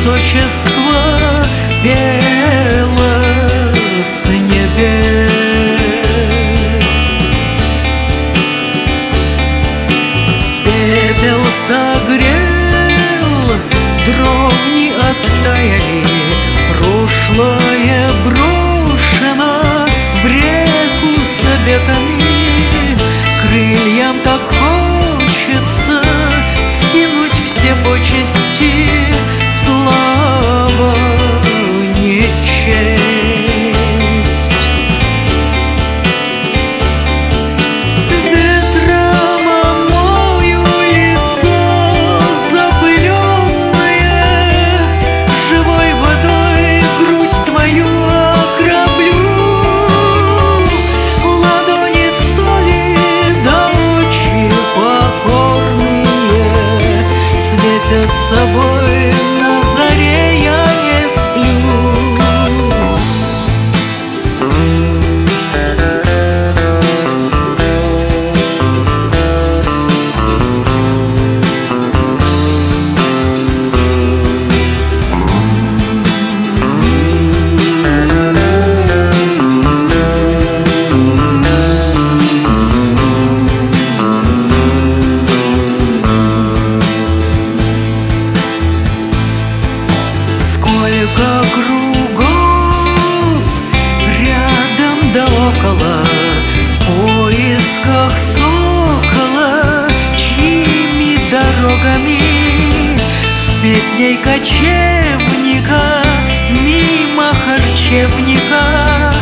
высочество пело с небес. Пепел согрел, дровни оттаяли, прошлое брошено в реку с обетами. Крыльям так хочется скинуть все почести, слава не честь. Ветром омою лицо запыленное, живой водой грудь твою окроплю. Ладони в соли, да очи покорные светят собой. На заре я не сплю. Сколько кругов рядом да около, в поисках сокола, чьими дорогами с песней кочевника мимо харчевника